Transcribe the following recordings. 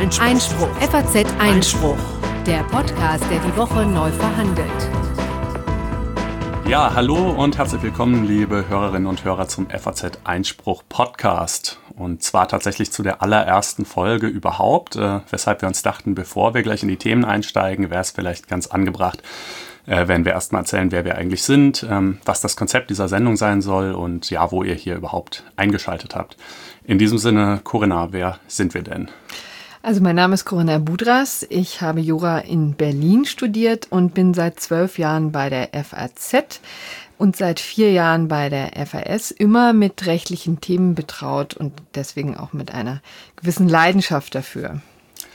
Einspruch. FAZ Einspruch. Der Podcast, der die Woche neu verhandelt. Ja, hallo und herzlich willkommen, liebe Hörerinnen und Hörer, zum FAZ Einspruch Podcast. Und zwar tatsächlich zu der allerersten Folge überhaupt, weshalb wir uns dachten, bevor wir gleich in die Themen einsteigen, wäre es vielleicht ganz angebracht, wenn wir erstmal erzählen, wer wir eigentlich sind, was das Konzept dieser Sendung sein soll und ja, wo ihr hier überhaupt eingeschaltet habt. In diesem Sinne, Corinna, wer sind wir denn? Also mein Name ist Corinna Budras, ich habe Jura in Berlin studiert und bin seit 12 Jahren bei der FAZ und seit 4 Jahren bei der FAS, immer mit rechtlichen Themen betraut und deswegen auch mit einer gewissen Leidenschaft dafür.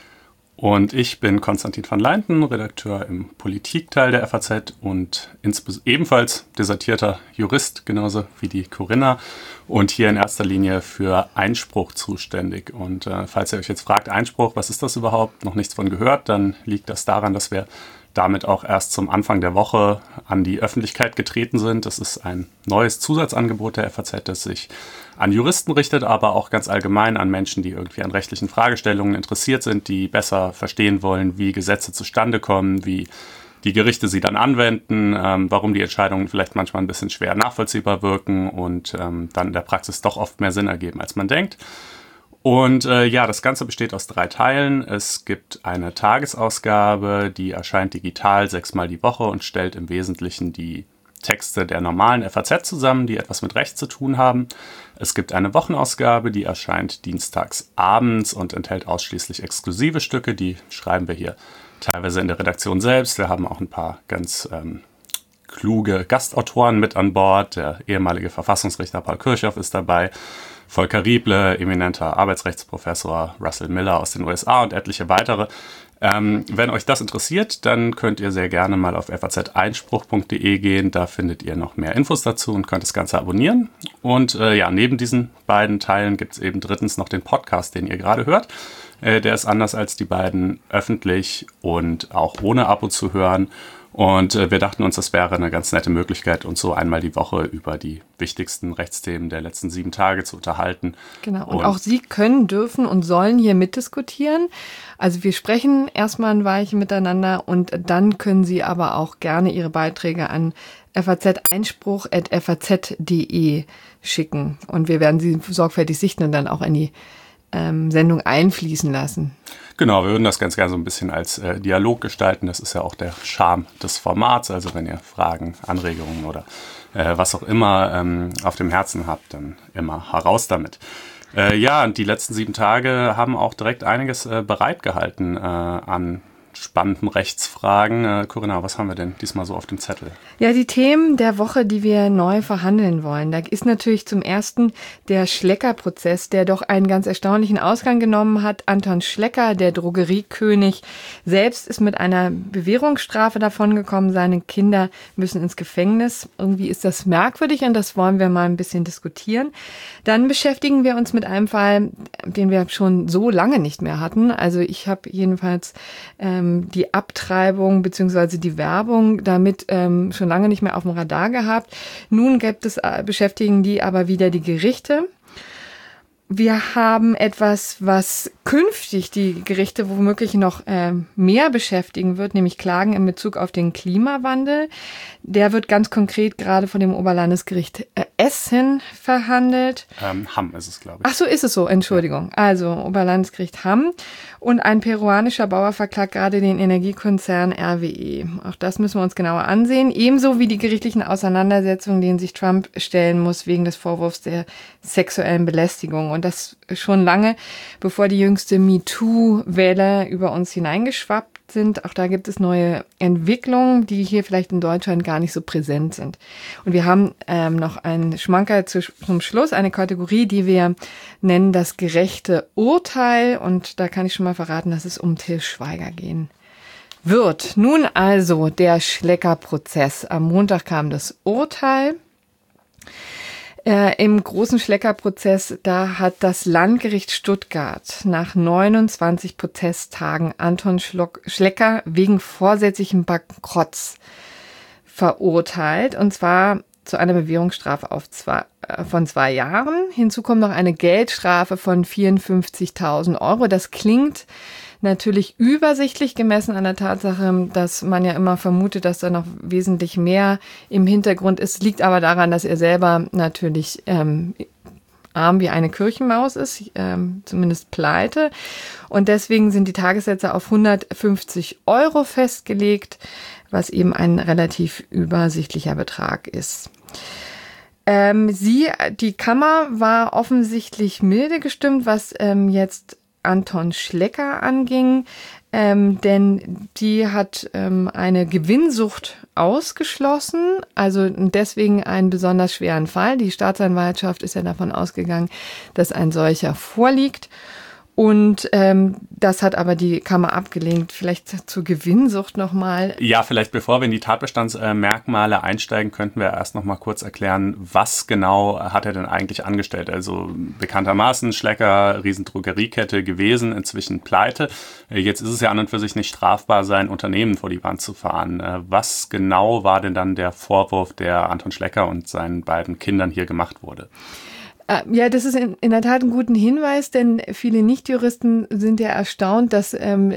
Und ich bin Konstantin van Leinten, Redakteur im Politikteil der FAZ und ebenfalls desertierter Jurist, genauso wie die Corinna, und hier in erster Linie für Einspruch zuständig. Und falls ihr euch jetzt fragt, Einspruch, was ist das überhaupt? Noch nichts von gehört, dann liegt das daran, dass wir damit auch erst zum Anfang der Woche an die Öffentlichkeit getreten sind. Das ist ein neues Zusatzangebot der FAZ, das sich an Juristen richtet, aber auch ganz allgemein an Menschen, die irgendwie an rechtlichen Fragestellungen interessiert sind, die besser verstehen wollen, wie Gesetze zustande kommen, wie die Gerichte sie dann anwenden, warum die Entscheidungen vielleicht manchmal ein bisschen schwer nachvollziehbar wirken und dann in der Praxis doch oft mehr Sinn ergeben, als man denkt. Und das Ganze besteht aus 3 Teilen. Es gibt eine Tagesausgabe, die erscheint digital 6-mal die Woche und stellt im Wesentlichen die Texte der normalen FAZ zusammen, die etwas mit Recht zu tun haben. Es gibt eine Wochenausgabe, die erscheint dienstags abends und enthält ausschließlich exklusive Stücke. Die schreiben wir hier teilweise in der Redaktion selbst. Wir haben auch ein paar ganz kluge Gastautoren mit an Bord. Der ehemalige Verfassungsrichter Paul Kirchhoff ist dabei. Volker Rieble, eminenter Arbeitsrechtsprofessor, Russell Miller aus den USA und etliche weitere. Wenn euch das interessiert, dann könnt ihr sehr gerne mal auf faz-einspruch.de gehen. Da findet ihr noch mehr Infos dazu und könnt das Ganze abonnieren. Und neben diesen beiden Teilen gibt es eben drittens noch den Podcast, den ihr gerade hört. Der ist anders als die beiden öffentlich und auch ohne Abo zu hören. Und wir dachten uns, das wäre eine ganz nette Möglichkeit, uns so einmal die Woche über die wichtigsten Rechtsthemen der letzten 7 Tage zu unterhalten. Genau, und auch Sie können, dürfen und sollen hier mitdiskutieren. Also wir sprechen erstmal ein Weilchen miteinander und dann können Sie aber auch gerne Ihre Beiträge an faz-einspruch@faz.de schicken. Und wir werden sie sorgfältig sichten und dann auch in die Sendung einfließen lassen. Genau, wir würden das ganz gerne so ein bisschen als Dialog gestalten. Das ist ja auch der Charme des Formats. Also wenn ihr Fragen, Anregungen oder was auch immer auf dem Herzen habt, dann immer heraus damit. Und die letzten 7 Tage haben auch direkt einiges bereitgehalten an spannenden Rechtsfragen. Corinna, was haben wir denn diesmal so auf dem Zettel? Ja, die Themen der Woche, die wir neu verhandeln wollen. Da ist natürlich zum ersten der Schlecker-Prozess, der doch einen ganz erstaunlichen Ausgang genommen hat. Anton Schlecker, der Drogeriekönig, selbst ist mit einer Bewährungsstrafe davongekommen. Seine Kinder müssen ins Gefängnis. Irgendwie ist das merkwürdig und das wollen wir mal ein bisschen diskutieren. Dann beschäftigen wir uns mit einem Fall, den wir schon so lange nicht mehr hatten. Also ich habe jedenfalls die Abtreibung bzw. die Werbung damit schon lange nicht mehr auf dem Radar gehabt. Nun beschäftigen die aber wieder die Gerichte. Wir haben etwas, was künftig die Gerichte womöglich noch mehr beschäftigen wird, nämlich Klagen in Bezug auf den Klimawandel. Der wird ganz konkret gerade von dem Oberlandesgericht Essen verhandelt. Hamm ist es, glaube ich. Ach so, ist es so, Entschuldigung. Also Oberlandesgericht Hamm. Und ein peruanischer Bauer verklagt gerade den Energiekonzern RWE. Auch das müssen wir uns genauer ansehen. Ebenso wie die gerichtlichen Auseinandersetzungen, denen sich Trump stellen muss wegen des Vorwurfs der sexuellen Belästigung. Und das schon lange, bevor die jüngste MeToo-Welle über uns hineingeschwappt sind. Auch da gibt es neue Entwicklungen, die hier vielleicht in Deutschland gar nicht so präsent sind. Und wir haben noch einen Schmankerl zum Schluss, eine Kategorie, die wir nennen das gerechte Urteil. Und da kann ich schon mal verraten, dass es um Til Schweiger gehen wird. Nun also der Schlecker-Prozess. Am Montag kam das Urteil. Im großen Schlecker-Prozess, da hat das Landgericht Stuttgart nach 29 Prozesstagen Anton Schlecker wegen vorsätzlichen Bankrotts verurteilt. Und zwar zu einer Bewährungsstrafe von 2 Jahren. Hinzu kommt noch eine Geldstrafe von 54.000 Euro. Das klingt natürlich übersichtlich gemessen an der Tatsache, dass man ja immer vermutet, dass da noch wesentlich mehr im Hintergrund ist. Liegt aber daran, dass er selber natürlich arm wie eine Kirchenmaus ist, zumindest pleite. Und deswegen sind die Tagessätze auf 150 Euro festgelegt, was eben ein relativ übersichtlicher Betrag ist. Die Kammer war offensichtlich milde gestimmt, was jetzt Anton Schlecker anging, denn die hat eine Gewinnsucht ausgeschlossen, also deswegen einen besonders schweren Fall. Die Staatsanwaltschaft ist ja davon ausgegangen, dass ein solcher vorliegt. Und das hat aber die Kammer abgelehnt. Vielleicht zur Gewinnsucht nochmal. Ja, vielleicht bevor wir in die Tatbestandsmerkmale einsteigen, könnten wir erst nochmal kurz erklären, was genau hat er denn eigentlich angestellt? Also bekanntermaßen Schlecker, Riesendrogeriekette gewesen, inzwischen pleite. Jetzt ist es ja an und für sich nicht strafbar, sein Unternehmen vor die Wand zu fahren. Was genau war denn dann der Vorwurf, der Anton Schlecker und seinen beiden Kindern hier gemacht wurde? Ja, das ist in der Tat ein guter Hinweis, denn viele Nichtjuristen sind ja erstaunt, dass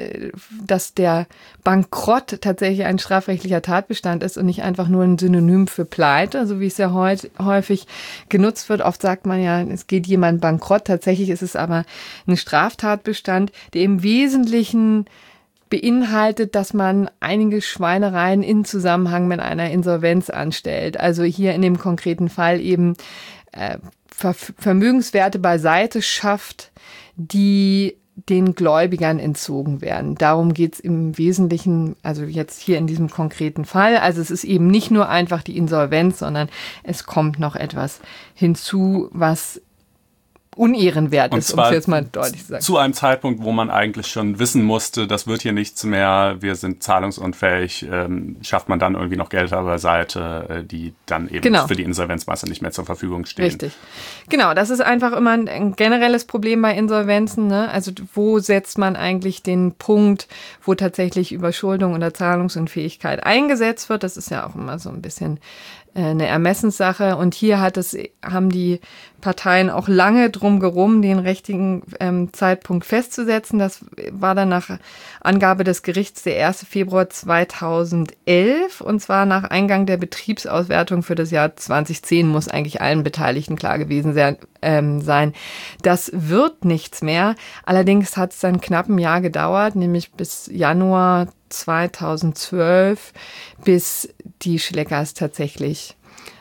der Bankrott tatsächlich ein strafrechtlicher Tatbestand ist und nicht einfach nur ein Synonym für Pleite, so wie es ja häufig genutzt wird. Oft sagt man ja, es geht jemand bankrott. Tatsächlich ist es aber ein Straftatbestand, der im Wesentlichen beinhaltet, dass man einige Schweinereien in Zusammenhang mit einer Insolvenz anstellt. Also hier in dem konkreten Fall eben Vermögenswerte beiseite schafft, die den Gläubigern entzogen werden. Darum geht es im Wesentlichen, also jetzt hier in diesem konkreten Fall. Also es ist eben nicht nur einfach die Insolvenz, sondern es kommt noch etwas hinzu, was unehrenwert ist, um es jetzt mal deutlich zu sagen. Zu einem Zeitpunkt, wo man eigentlich schon wissen musste, das wird hier nichts mehr, wir sind zahlungsunfähig, schafft man dann irgendwie noch Gelder beiseite, die dann eben für die Insolvenzmasse nicht mehr zur Verfügung stehen. Richtig. Genau, das ist einfach immer ein generelles Problem bei Insolvenzen, ne? Also wo setzt man eigentlich den Punkt, wo tatsächlich Überschuldung oder Zahlungsunfähigkeit eingesetzt wird? Das ist ja auch immer so ein bisschen eine Ermessenssache. Und hier haben die Parteien auch lange drum gerum, den richtigen Zeitpunkt festzusetzen. Das war dann nach Angabe des Gerichts der 1. Februar 2011. Und zwar nach Eingang der Betriebsauswertung für das Jahr 2010 muss eigentlich allen Beteiligten klar gewesen sein. Das wird nichts mehr. Allerdings hat es dann knapp ein Jahr gedauert, nämlich bis Januar 2012, bis die Schleckers tatsächlich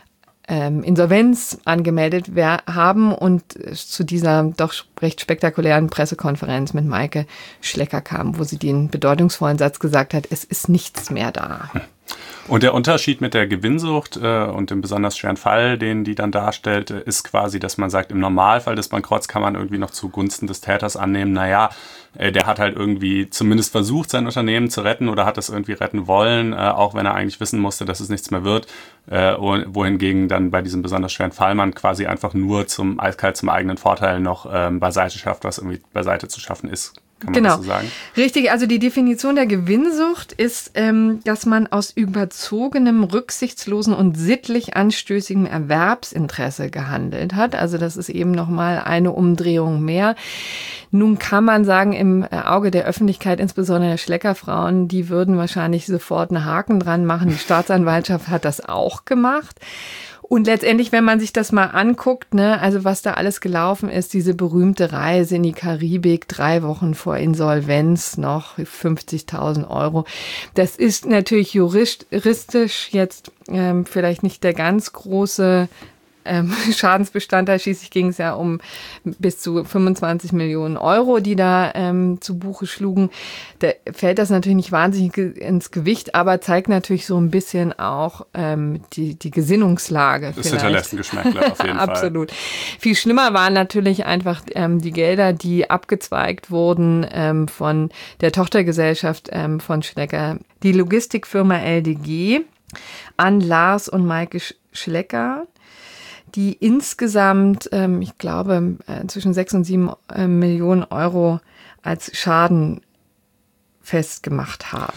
Insolvenz angemeldet haben und zu dieser doch recht spektakulären Pressekonferenz mit Maike Schlecker kam, wo sie den bedeutungsvollen Satz gesagt hat, es ist nichts mehr da. Und der Unterschied mit der Gewinnsucht und dem besonders schweren Fall, den die dann darstellt, ist quasi, dass man sagt, im Normalfall des Bankrotts kann man irgendwie noch zugunsten des Täters annehmen, naja, der hat halt irgendwie zumindest versucht, sein Unternehmen zu retten oder hat es irgendwie retten wollen, auch wenn er eigentlich wissen musste, dass es nichts mehr wird, wohingegen dann bei diesem besonders schweren Fall man quasi einfach nur eiskalt zum eigenen Vorteil noch beiseite schafft, was irgendwie beiseite zu schaffen ist. Kann man das so sagen? Richtig, also die Definition der Gewinnsucht ist, dass man aus überzogenem, rücksichtslosen und sittlich anstößigem Erwerbsinteresse gehandelt hat. Also das ist eben nochmal eine Umdrehung mehr. Nun kann man sagen, im Auge der Öffentlichkeit, insbesondere der Schleckerfrauen, die würden wahrscheinlich sofort einen Haken dran machen. Die Staatsanwaltschaft hat das auch gemacht. Und letztendlich, wenn man sich das mal anguckt, ne, also was da alles gelaufen ist, diese berühmte Reise in die Karibik, 3 Wochen vor Insolvenz noch 50.000 Euro. Das ist natürlich juristisch jetzt vielleicht nicht der ganz große Schadensbestandteil. Schließlich ging es ja um bis zu 25 Millionen Euro, die da zu Buche schlugen. Da fällt das natürlich nicht wahnsinnig ins Gewicht, aber zeigt natürlich so ein bisschen auch die Gesinnungslage. Das hinterlässt ein Geschmäckle auf jeden Fall. Absolut. Viel schlimmer waren natürlich einfach die Gelder, die abgezweigt wurden von der Tochtergesellschaft von Schlecker, die Logistikfirma LDG, an Lars und Maike Schlecker, die insgesamt, ich glaube, zwischen 6 und 7 Millionen Euro als Schaden festgemacht haben.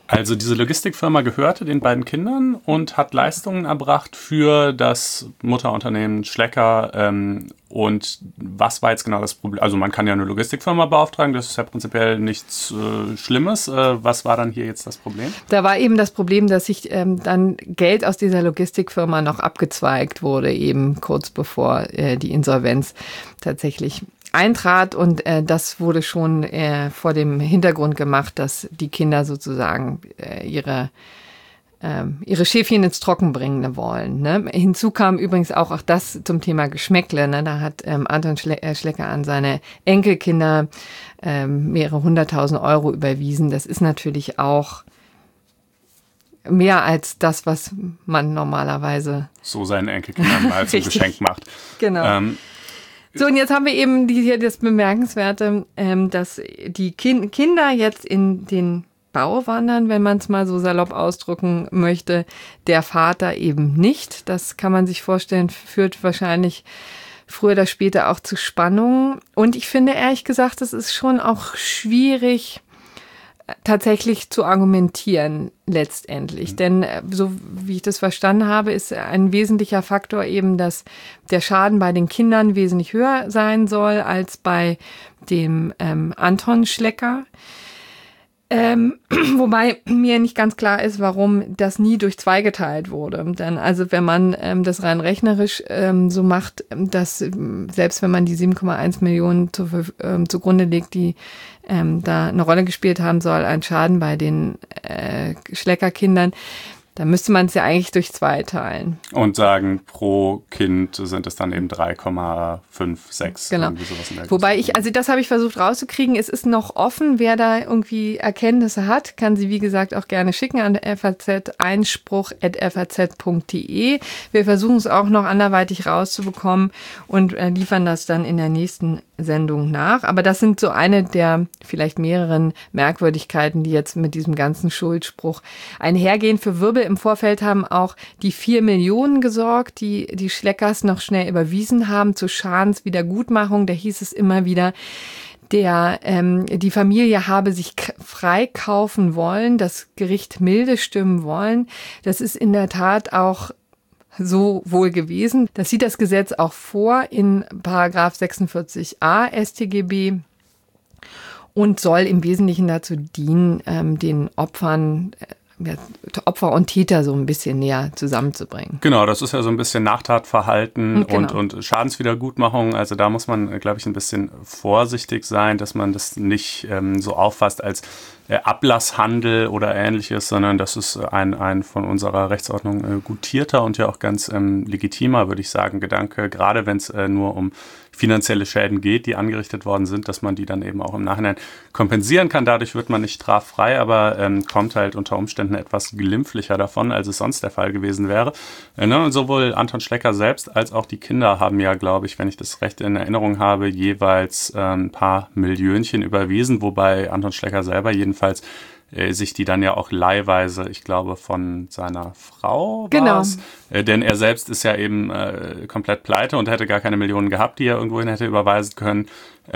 Also diese Logistikfirma gehörte den beiden Kindern und hat Leistungen erbracht für das Mutterunternehmen Schlecker. Und was war jetzt genau das Problem? Also man kann ja eine Logistikfirma beauftragen, das ist ja prinzipiell nichts Schlimmes. Was war dann hier jetzt das Problem? Da war eben das Problem, dass sich dann Geld aus dieser Logistikfirma noch abgezweigt wurde, eben kurz bevor die Insolvenz tatsächlich eintrat, und das wurde schon vor dem Hintergrund gemacht, dass die Kinder sozusagen ihre Schäfchen ins Trocken bringen wollen. Ne? Hinzu kam übrigens auch das zum Thema Geschmäckle. Ne? Da hat Anton Schlecker an seine Enkelkinder mehrere 100.000 Euro überwiesen. Das ist natürlich auch mehr als das, was man normalerweise so seinen Enkelkindern mal zum Geschenk macht. Genau. So, und jetzt haben wir eben hier das Bemerkenswerte, dass die Kinder jetzt in den Bau wandern, wenn man es mal so salopp ausdrücken möchte. Der Vater eben nicht. Das kann man sich vorstellen, führt wahrscheinlich früher oder später auch zu Spannungen. Und ich finde ehrlich gesagt, es ist schon auch schwierig, tatsächlich zu argumentieren letztendlich. Denn so wie ich das verstanden habe, ist ein wesentlicher Faktor eben, dass der Schaden bei den Kindern wesentlich höher sein soll als bei dem Anton Schlecker. Wobei mir nicht ganz klar ist, warum das nie durch 2 geteilt wurde. Denn also wenn man das rein rechnerisch so macht, dass selbst wenn man die 7,1 Millionen zugrunde legt, die da eine Rolle gespielt haben soll, ein Schaden bei den Schlecker-Kindern, da müsste man es ja eigentlich durch 2 teilen. Und sagen, pro Kind sind es dann eben 3,56. Genau. Wobei das habe ich versucht rauszukriegen. Es ist noch offen, wer da irgendwie Erkenntnisse hat, kann sie wie gesagt auch gerne schicken an faz-einspruch@faz.de. Wir versuchen es auch noch anderweitig rauszubekommen und liefern das dann in der nächsten Sendung nach. Aber das sind so eine der vielleicht mehreren Merkwürdigkeiten, die jetzt mit diesem ganzen Schuldspruch einhergehen. Für Wirbel im Vorfeld haben auch die 4 Millionen gesorgt, die die Schleckers noch schnell überwiesen haben zur Schadenswiedergutmachung. Da hieß es immer wieder, die Familie habe sich freikaufen wollen, das Gericht milde stimmen wollen. Das ist in der Tat auch so wohl gewesen. Das sieht das Gesetz auch vor in Paragraph 46a StGB und soll im Wesentlichen dazu dienen, den Opfer und Täter so ein bisschen näher zusammenzubringen. Genau, das ist ja so ein bisschen Nachtatverhalten genau. und Schadenswiedergutmachung. Also da muss man, glaube ich, ein bisschen vorsichtig sein, dass man das nicht so auffasst als Ablasshandel oder Ähnliches, sondern das ist ein von unserer Rechtsordnung gutierter und ja auch ganz legitimer, würde ich sagen, Gedanke, gerade wenn es nur um finanzielle Schäden geht, die angerichtet worden sind, dass man die dann eben auch im Nachhinein kompensieren kann. Dadurch wird man nicht straffrei, aber kommt halt unter Umständen etwas glimpflicher davon, als es sonst der Fall gewesen wäre. Und sowohl Anton Schlecker selbst als auch die Kinder haben ja, glaube ich, wenn ich das recht in Erinnerung habe, jeweils ein paar Millionchen überwiesen, wobei Anton Schlecker selber jedenfalls sich die dann ja auch leihweise, ich glaube, von seiner Frau war's. Genau. Denn er selbst ist ja eben komplett pleite und hätte gar keine Millionen gehabt, die er irgendwohin hätte überweisen können.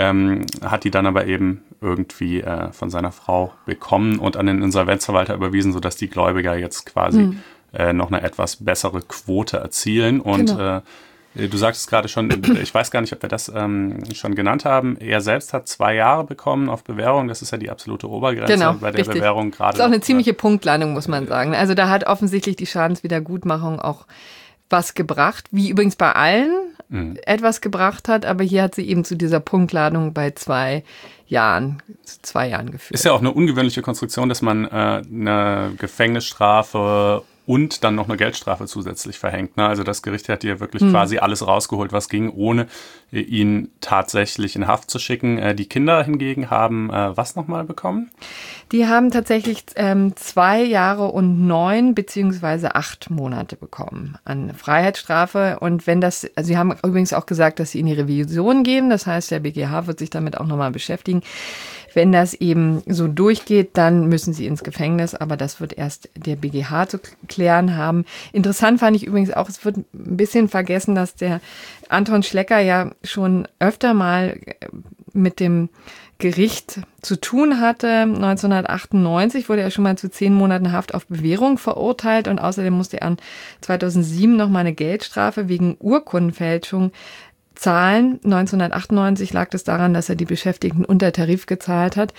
Hat die dann aber eben irgendwie von seiner Frau bekommen und an den Insolvenzverwalter überwiesen, sodass die Gläubiger jetzt quasi noch eine etwas bessere Quote erzielen. Und genau. Du sagtest gerade schon, ich weiß gar nicht, ob wir das schon genannt haben, er selbst hat 2 Jahre bekommen auf Bewährung, das ist ja die absolute Obergrenze genau, bei der richtig. Bewährung gerade. Das ist auch eine ziemliche Punktlandung, muss man sagen. Also da hat offensichtlich die Schadenswiedergutmachung auch was gebracht, wie übrigens bei allen etwas gebracht hat, aber hier hat sie eben zu dieser Punktladung bei 2 Jahren geführt. Ist ja auch eine ungewöhnliche Konstruktion, dass man eine Gefängnisstrafe und dann noch eine Geldstrafe zusätzlich verhängt. Ne? Also das Gericht hat hier wirklich quasi alles rausgeholt, was ging, ohne ihn tatsächlich in Haft zu schicken. Die Kinder hingegen haben was nochmal bekommen? Die haben tatsächlich 2 Jahre und 9 beziehungsweise 8 Monate bekommen an Freiheitsstrafe. Und wenn das, also sie haben übrigens auch gesagt, dass sie in die Revision gehen. Das heißt, der BGH wird sich damit auch nochmal beschäftigen. Wenn das eben so durchgeht, dann müssen sie ins Gefängnis, aber das wird erst der BGH zu klären haben. Interessant fand ich übrigens auch, es wird ein bisschen vergessen, dass der Anton Schlecker ja schon öfter mal mit dem Gericht zu tun hatte. 1998 wurde er schon mal zu 10 Monaten Haft auf Bewährung verurteilt und außerdem musste er 2007 nochmal eine Geldstrafe wegen Urkundenfälschung zahlen. 1998 lag es daran, dass er die Beschäftigten unter Tarif bezahlt hat.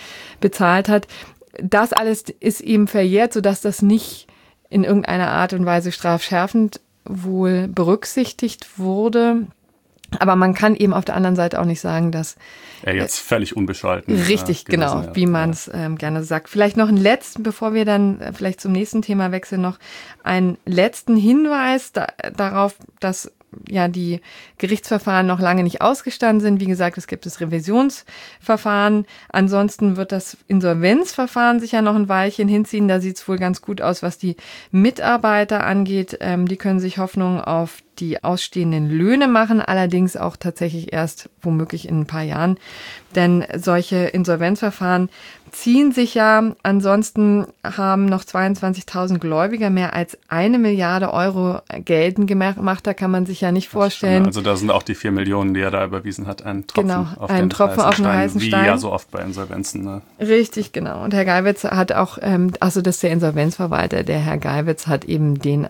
Das alles ist ihm verjährt, sodass das nicht in irgendeiner Art und Weise strafschärfend wohl berücksichtigt wurde. Aber man kann eben auf der anderen Seite auch nicht sagen, dass er jetzt völlig unbescholten richtig, genau, wie man es gerne sagt. Vielleicht noch einen letzten, bevor wir dann vielleicht zum nächsten Thema wechseln, noch einen letzten Hinweis darauf, dass ja die Gerichtsverfahren noch lange nicht ausgestanden sind. Wie gesagt, es gibt das Revisionsverfahren. Ansonsten wird das Insolvenzverfahren sich ja noch ein Weilchen hinziehen. Da sieht es wohl ganz gut aus, was die Mitarbeiter angeht. Die können sich Hoffnung auf die ausstehenden Löhne machen, allerdings auch tatsächlich erst womöglich in ein paar Jahren. Denn solche Insolvenzverfahren ziehen sich ja. Ansonsten haben noch 22.000 Gläubiger mehr als 1 Milliarde Euro geltend gemacht. Da kann man sich ja nicht vorstellen. Also da sind auch die 4 Millionen, die er da überwiesen hat, ein Tropfen auf den heißen Stein. Wie ja so oft bei Insolvenzen. Ne? Richtig, genau. Und Herr Geiwitz hat auch, das ist der Insolvenzverwalter, der Herr Geiwitz hat eben den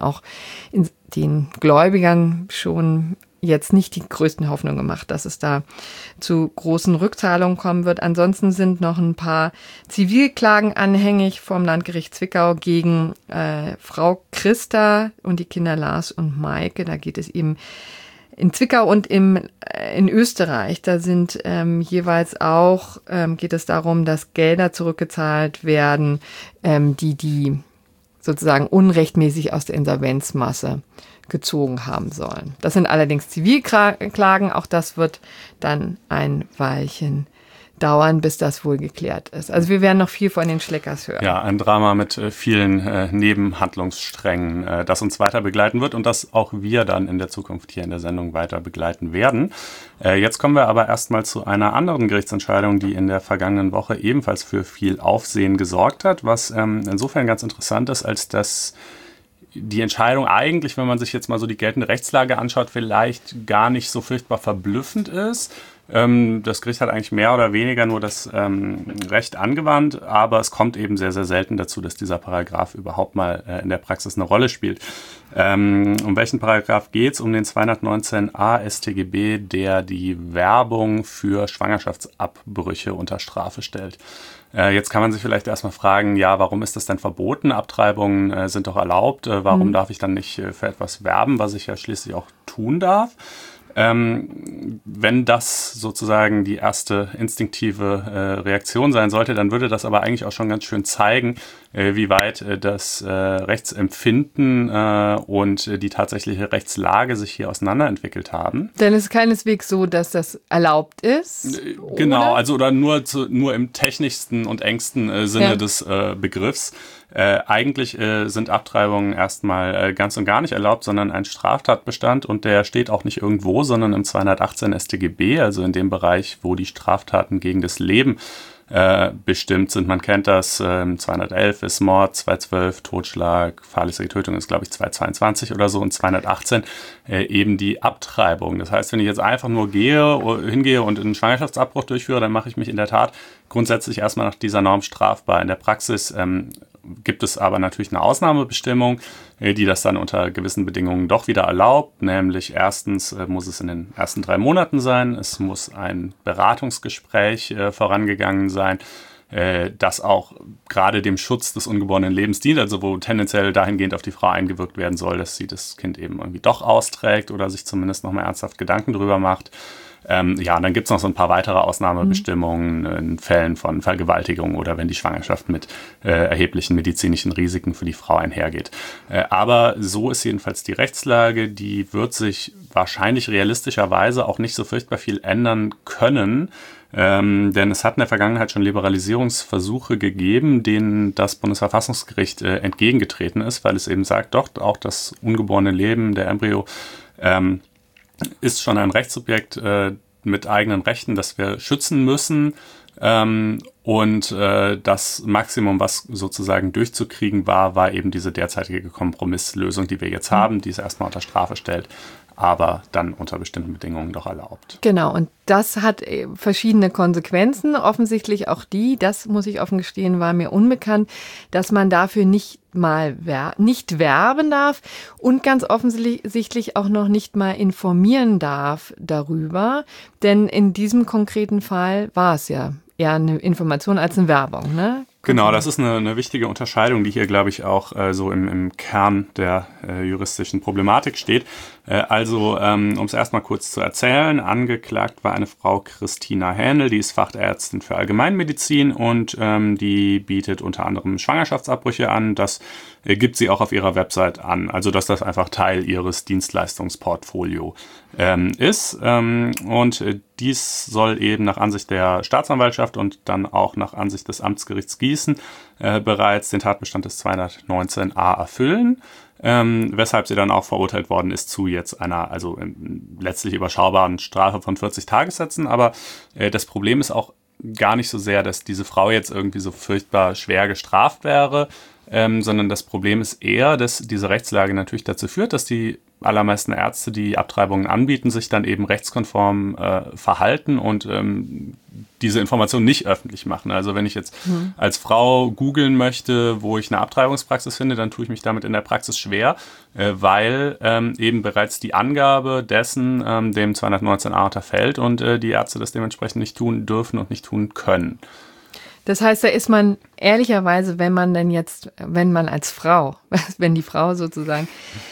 Gläubigern schon jetzt nicht die größten Hoffnungen gemacht, dass es da zu großen Rückzahlungen kommen wird. Ansonsten sind noch ein paar Zivilklagen anhängig vom Landgericht Zwickau gegen Frau Christa und die Kinder Lars und Maike. Da geht es eben in Zwickau und in Österreich. Da sind jeweils auch, geht es darum, dass Gelder zurückgezahlt werden, die sozusagen unrechtmäßig aus der Insolvenzmasse gezogen haben sollen. Das sind allerdings Zivilklagen. Auch das wird dann ein Weilchen dauern, bis das wohl geklärt ist. Also wir werden noch viel von den Schleckers hören. Ja, ein Drama mit vielen Nebenhandlungssträngen, das uns weiter begleiten wird und das auch wir dann in der Zukunft hier in der Sendung weiter begleiten werden. Jetzt kommen wir aber erstmal zu einer anderen Gerichtsentscheidung, die in der vergangenen Woche ebenfalls für viel Aufsehen gesorgt hat, was insofern ganz interessant ist, als dass die Entscheidung eigentlich, wenn man sich jetzt mal so die geltende Rechtslage anschaut, vielleicht gar nicht so furchtbar verblüffend ist. Das Gericht hat eigentlich mehr oder weniger nur das Recht angewandt, aber es kommt eben sehr, sehr selten dazu, dass dieser Paragraph überhaupt mal in der Praxis eine Rolle spielt. Um welchen Paragraph geht es? Um den 219a StGB, der die Werbung für Schwangerschaftsabbrüche unter Strafe stellt. Jetzt kann man sich vielleicht erstmal fragen, ja, warum ist das denn verboten? Abtreibungen sind doch erlaubt. Warum darf ich dann nicht für etwas werben, was ich ja schließlich auch tun darf? Wenn das sozusagen die erste instinktive Reaktion sein sollte, dann würde das aber eigentlich auch schon ganz schön zeigen, wie weit das Rechtsempfinden und die tatsächliche Rechtslage sich hier auseinanderentwickelt haben. Denn es ist keineswegs so, dass das erlaubt ist. Genau, also oder nur im technischsten und engsten Sinne des Begriffs. Eigentlich sind Abtreibungen erstmal ganz und gar nicht erlaubt, sondern ein Straftatbestand und der steht auch nicht irgendwo, sondern im 218 StGB, also in dem Bereich, wo die Straftaten gegen das Leben bestimmt sind. Man kennt das, 211 ist Mord, 212 Totschlag, fahrlässige Tötung ist, glaube ich, 222 oder so und 218 eben die Abtreibung. Das heißt, wenn ich jetzt einfach nur hingehe und einen Schwangerschaftsabbruch durchführe, dann mache ich mich in der Tat grundsätzlich erstmal nach dieser Norm strafbar. In der Praxis gibt es aber natürlich eine Ausnahmebestimmung, die das dann unter gewissen Bedingungen doch wieder erlaubt. Nämlich erstens muss es in den ersten 3 Monaten sein, es muss ein Beratungsgespräch vorangegangen sein, das auch gerade dem Schutz des ungeborenen Lebens dient, also wo tendenziell dahingehend auf die Frau eingewirkt werden soll, dass sie das Kind eben irgendwie doch austrägt oder sich zumindest nochmal ernsthaft Gedanken drüber macht. Und dann gibt es noch so ein paar weitere Ausnahmebestimmungen in Fällen von Vergewaltigung oder wenn die Schwangerschaft mit erheblichen medizinischen Risiken für die Frau einhergeht. Aber so ist jedenfalls die Rechtslage, die wird sich wahrscheinlich realistischerweise auch nicht so furchtbar viel ändern können, denn es hat in der Vergangenheit schon Liberalisierungsversuche gegeben, denen das Bundesverfassungsgericht entgegengetreten ist, weil es eben sagt, doch, auch das ungeborene Leben, der Embryo, ist schon ein Rechtssubjekt mit eigenen Rechten, das wir schützen müssen. Und das Maximum, was sozusagen durchzukriegen war eben diese derzeitige Kompromisslösung, die wir jetzt haben, die es erstmal unter Strafe stellt. aber dann unter bestimmten Bedingungen doch erlaubt. Genau, und das hat verschiedene Konsequenzen. Offensichtlich auch die, das muss ich offen gestehen, war mir unbekannt, dass man dafür nicht werben darf und ganz offensichtlich auch noch nicht mal informieren darf darüber. Denn in diesem konkreten Fall war es ja eher eine Information als eine Werbung, ne? Genau, das ist eine wichtige Unterscheidung, die hier, glaube ich, auch so im Kern der juristischen Problematik steht. Um es erstmal kurz zu erzählen, angeklagt war eine Frau Christina Hähnel, die ist Fachärztin für Allgemeinmedizin und die bietet unter anderem Schwangerschaftsabbrüche an. Das gibt sie auch auf ihrer Website an, also dass das einfach Teil ihres Dienstleistungsportfolio ist. Und dies soll eben nach Ansicht der Staatsanwaltschaft und dann auch nach Ansicht des Amtsgerichts Gießen bereits den Tatbestand des 219a erfüllen, weshalb sie dann auch verurteilt worden ist zu jetzt einer letztlich überschaubaren Strafe von 40 Tagessätzen. Aber das Problem ist auch gar nicht so sehr, dass diese Frau jetzt irgendwie so furchtbar schwer gestraft wäre, sondern das Problem ist eher, dass diese Rechtslage natürlich dazu führt, dass die allermeisten Ärzte, die Abtreibungen anbieten, sich dann eben rechtskonform verhalten und diese Informationen nicht öffentlich machen. Also wenn ich jetzt als Frau googeln möchte, wo ich eine Abtreibungspraxis finde, dann tue ich mich damit in der Praxis schwer, weil eben bereits die Angabe dessen dem 219a unterfällt und die Ärzte das dementsprechend nicht tun dürfen und nicht tun können. Das heißt, da ist man ehrlicherweise, wenn man als Frau, wenn die Frau sozusagen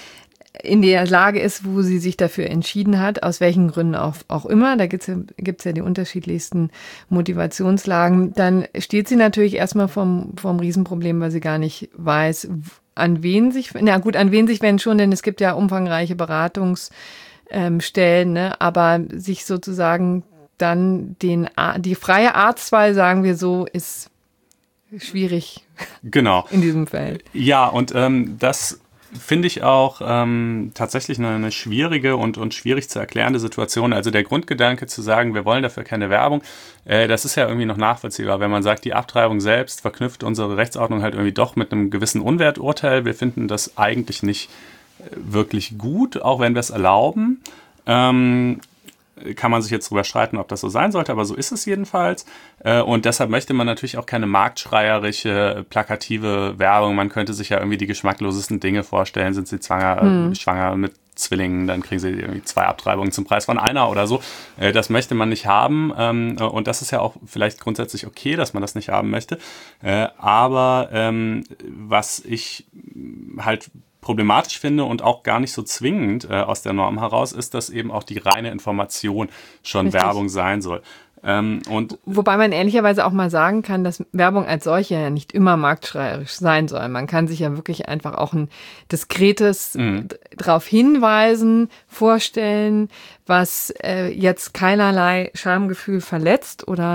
in der Lage ist, wo sie sich dafür entschieden hat, aus welchen Gründen auch immer, da gibt's ja die unterschiedlichsten Motivationslagen, dann steht sie natürlich erstmal vom Riesenproblem, weil sie gar nicht weiß, an wen sich wenden schon, denn es gibt ja umfangreiche Beratungsstellen, ne, aber sich sozusagen dann die freie Arztwahl, sagen wir so, ist schwierig. Genau. In diesem Fall. Ja, und das finde ich auch tatsächlich eine schwierige und schwierig zu erklärende Situation. Also der Grundgedanke zu sagen, wir wollen dafür keine Werbung, das ist ja irgendwie noch nachvollziehbar, wenn man sagt, die Abtreibung selbst verknüpft unsere Rechtsordnung halt irgendwie doch mit einem gewissen Unwerturteil. Wir finden das eigentlich nicht wirklich gut, auch wenn wir es erlauben. Kann man sich jetzt drüber streiten, ob das so sein sollte, aber so ist es jedenfalls. Und deshalb möchte man natürlich auch keine marktschreierische, plakative Werbung. Man könnte sich ja irgendwie die geschmacklosesten Dinge vorstellen. Sind sie schwanger mit Zwillingen, dann kriegen sie irgendwie 2 Abtreibungen zum Preis von einer oder so. Das möchte man nicht haben. Und das ist ja auch vielleicht grundsätzlich okay, dass man das nicht haben möchte. Aber was ich halt problematisch finde und auch gar nicht so zwingend aus der Norm heraus, ist, dass eben auch die reine Information schon Richtig. Werbung sein soll. Wobei man ehrlicherweise auch mal sagen kann, dass Werbung als solche ja nicht immer marktschreierisch sein soll. Man kann sich ja wirklich einfach auch ein diskretes darauf hinweisen, vorstellen, was jetzt keinerlei Schamgefühl verletzt oder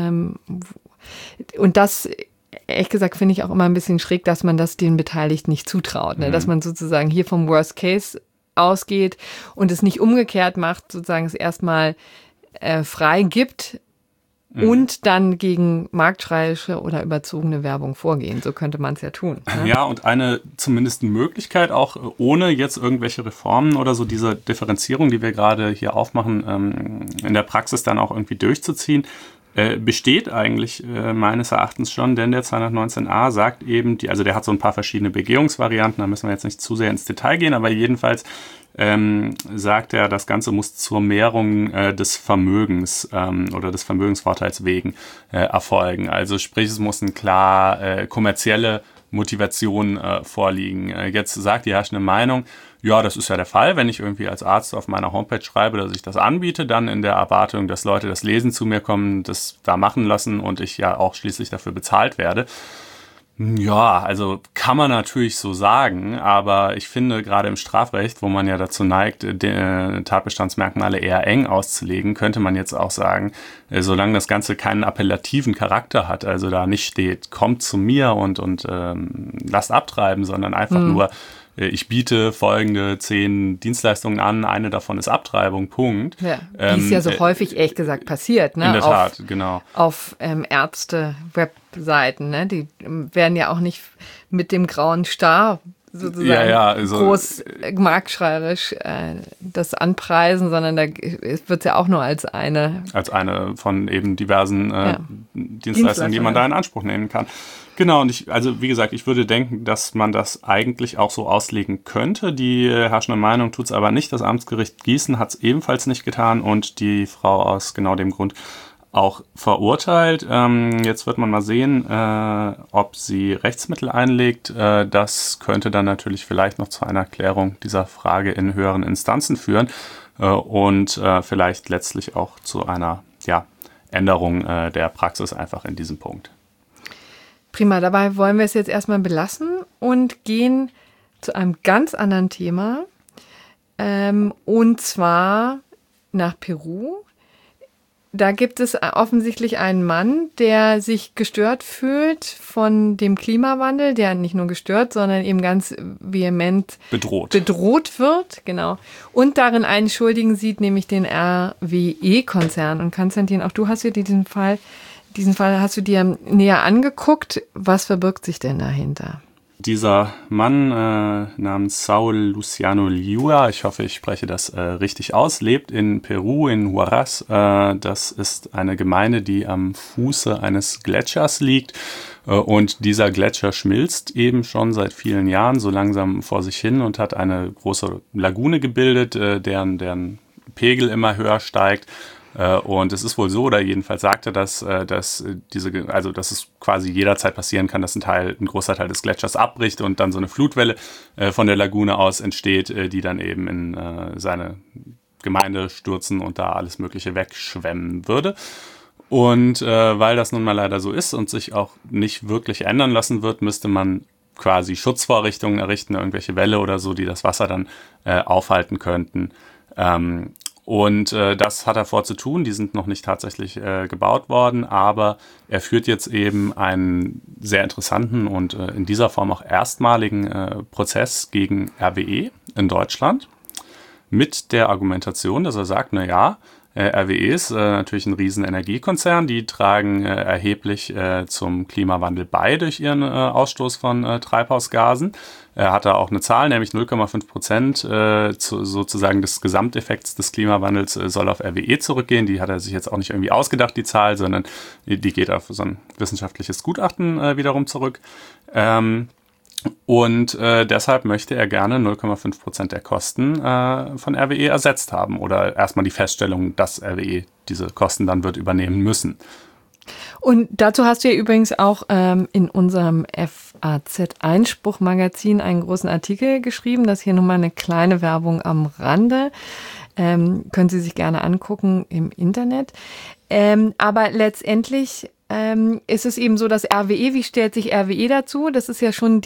und das ehrlich gesagt finde ich auch immer ein bisschen schräg, dass man das den Beteiligten nicht zutraut, ne? Dass man sozusagen hier vom Worst Case ausgeht und es nicht umgekehrt macht, sozusagen es erstmal frei gibt und dann gegen marktschreierische oder überzogene Werbung vorgehen. So könnte man es ja tun. Ne? Ja, und eine zumindest Möglichkeit, auch ohne jetzt irgendwelche Reformen oder so diese Differenzierung, die wir gerade hier aufmachen, in der Praxis dann auch irgendwie durchzuziehen, besteht eigentlich meines Erachtens schon, denn der 219a sagt eben, der hat so ein paar verschiedene Begehungsvarianten, da müssen wir jetzt nicht zu sehr ins Detail gehen, aber jedenfalls sagt er, das Ganze muss zur Mehrung des Vermögens oder des Vermögensvorteils wegen erfolgen. Also sprich, es muss eine klar kommerzielle Motivation vorliegen. Jetzt sagt die herrschende Meinung, ja, das ist ja der Fall, wenn ich irgendwie als Arzt auf meiner Homepage schreibe, dass ich das anbiete, dann in der Erwartung, dass Leute das lesen zu mir kommen, das da machen lassen und ich ja auch schließlich dafür bezahlt werde. Ja, also kann man natürlich so sagen, aber ich finde gerade im Strafrecht, wo man ja dazu neigt, Tatbestandsmerkmale eher eng auszulegen, könnte man jetzt auch sagen, solange das Ganze keinen appellativen Charakter hat, also da nicht steht, kommt zu mir und lasst abtreiben, sondern einfach nur, ich biete folgende 10 Dienstleistungen an, eine davon ist Abtreibung, Punkt. Ja, die ist ja so häufig, ehrlich gesagt, passiert. Ne? In der Tat, genau. Auf Ärzte-Webseiten, ne? Die werden ja auch nicht mit dem grauen Star sozusagen groß marktschreierisch das anpreisen, sondern da wird es ja auch nur als eine von eben diversen Dienstleistungen, die man da in Anspruch nehmen kann. Genau, und wie gesagt, ich würde denken, dass man das eigentlich auch so auslegen könnte. Die herrschende Meinung tut es aber nicht. Das Amtsgericht Gießen hat es ebenfalls nicht getan und die Frau aus genau dem Grund auch verurteilt. Jetzt wird man mal sehen, ob sie Rechtsmittel einlegt. Das könnte dann natürlich vielleicht noch zu einer Klärung dieser Frage in höheren Instanzen führen und vielleicht letztlich auch zu einer Änderung der Praxis einfach in diesem Punkt. Prima, dabei wollen wir es jetzt erstmal belassen und gehen zu einem ganz anderen Thema, und zwar nach Peru. Da gibt es offensichtlich einen Mann, der sich gestört fühlt von dem Klimawandel, der nicht nur gestört, sondern eben ganz vehement bedroht wird, genau. Und darin einen Schuldigen sieht, nämlich den RWE-Konzern. Und Konstantin, auch du hast dir diesen Fall hast du dir näher angeguckt. Was verbirgt sich denn dahinter? Dieser Mann namens Saul Luciano Liua, ich hoffe, ich spreche das richtig aus, lebt in Peru, in Huaraz. Das ist eine Gemeinde, die am Fuße eines Gletschers liegt. Und dieser Gletscher schmilzt eben schon seit vielen Jahren so langsam vor sich hin und hat eine große Lagune gebildet, deren Pegel immer höher steigt. Und es ist wohl so, oder jedenfalls sagt er, dass es quasi jederzeit passieren kann, dass ein großer Teil des Gletschers abbricht und dann so eine Flutwelle von der Lagune aus entsteht, die dann eben in seine Gemeinde stürzen und da alles Mögliche wegschwemmen würde. Und weil das nun mal leider so ist und sich auch nicht wirklich ändern lassen wird, müsste man quasi Schutzvorrichtungen errichten, irgendwelche Wälle oder so, die das Wasser dann aufhalten könnten. Und das hat er vor zu tun, die sind noch nicht tatsächlich gebaut worden, aber er führt jetzt eben einen sehr interessanten und in dieser Form auch erstmaligen Prozess gegen RWE in Deutschland mit der Argumentation, dass er sagt, RWE ist natürlich ein riesen Energiekonzern, die tragen erheblich zum Klimawandel bei durch ihren Ausstoß von Treibhausgasen. Er hat da auch eine Zahl, nämlich 0,5% sozusagen des Gesamteffekts des Klimawandels soll auf RWE zurückgehen. Die hat er sich jetzt auch nicht irgendwie ausgedacht, die Zahl, sondern die geht auf so ein wissenschaftliches Gutachten wiederum zurück. Und deshalb möchte er gerne 0,5% der Kosten von RWE ersetzt haben oder erstmal die Feststellung, dass RWE diese Kosten dann wird übernehmen müssen. Und dazu hast du ja übrigens auch in unserem FAZ-Einspruch-Magazin einen großen Artikel geschrieben. Das hier nochmal eine kleine Werbung am Rande. Können Sie sich gerne angucken im Internet. Aber letztendlich ist es eben so, dass RWE, wie stellt sich RWE dazu? Das ist ja schon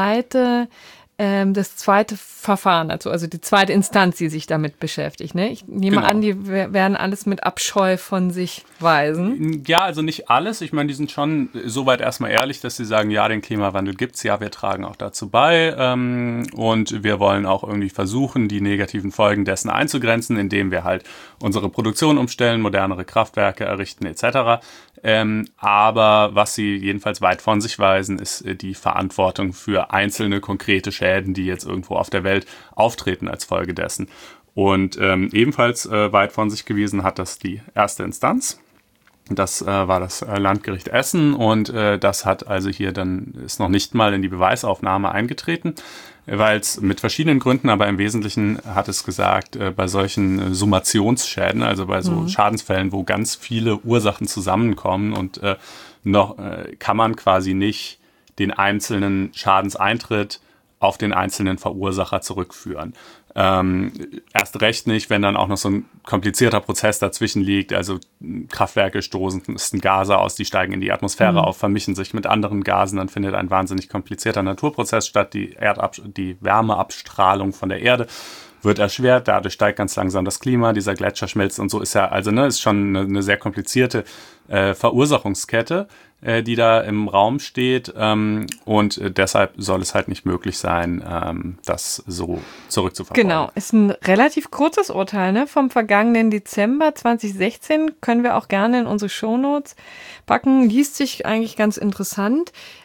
das zweite Verfahren dazu, also die zweite Instanz, die sich damit beschäftigt. Ne? Ich nehme an, die werden alles mit Abscheu von sich weisen. Ja, also nicht alles. Ich meine, die sind schon soweit erstmal ehrlich, dass sie sagen, ja, den Klimawandel gibt's, ja, wir tragen auch dazu bei und wir wollen auch irgendwie versuchen, die negativen Folgen dessen einzugrenzen, indem wir halt unsere Produktion umstellen, modernere Kraftwerke errichten etc. Aber was sie jedenfalls weit von sich weisen, ist die Verantwortung für einzelne konkrete Schäden, die jetzt irgendwo auf der Welt auftreten als Folge dessen. Und ebenfalls weit von sich gewiesen hat das die erste Instanz. Das war das Landgericht Essen und das hat also hier dann ist noch nicht mal in die Beweisaufnahme eingetreten, weil es mit verschiedenen Gründen, aber im Wesentlichen hat es gesagt, bei solchen Summationsschäden, also bei so Schadensfällen, wo ganz viele Ursachen zusammenkommen und noch kann man quasi nicht den einzelnen Schadenseintritt auf den einzelnen Verursacher zurückführen. Erst recht nicht, wenn dann auch noch so ein komplizierter Prozess dazwischen liegt, also Kraftwerke stoßen Gase aus, die steigen in die Atmosphäre auf, vermischen sich mit anderen Gasen, dann findet ein wahnsinnig komplizierter Naturprozess statt, die Wärmeabstrahlung von der Erde wird erschwert, dadurch steigt ganz langsam das Klima, dieser Gletscher schmilzt und so ist ja, also ist schon eine sehr komplizierte Verursachungskette, die da im Raum steht und deshalb soll es halt nicht möglich sein, das so zurückzuverfolgen. Genau, ist ein relativ kurzes Urteil, ne? Vom vergangenen Dezember 2016, können wir auch gerne in unsere Shownotes packen, liest sich eigentlich ganz interessant.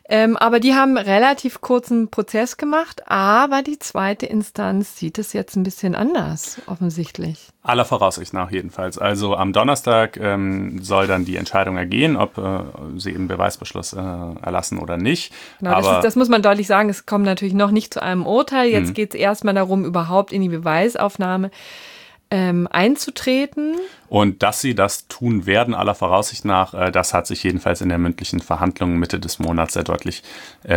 Aber die haben relativ kurzen Prozess gemacht, aber die zweite Instanz sieht es jetzt ein bisschen anders, offensichtlich. Aller Voraussicht nach jedenfalls. Also am Donnerstag soll dann die Entscheidung ergehen, ob sie eben Beweisbeschluss erlassen oder nicht. Genau, aber das muss man deutlich sagen, es kommt natürlich noch nicht zu einem Urteil. Jetzt geht es erstmal darum, überhaupt in die Beweisaufnahme einzutreten. Und dass sie das tun werden, aller Voraussicht nach, das hat sich jedenfalls in der mündlichen Verhandlung Mitte des Monats sehr deutlich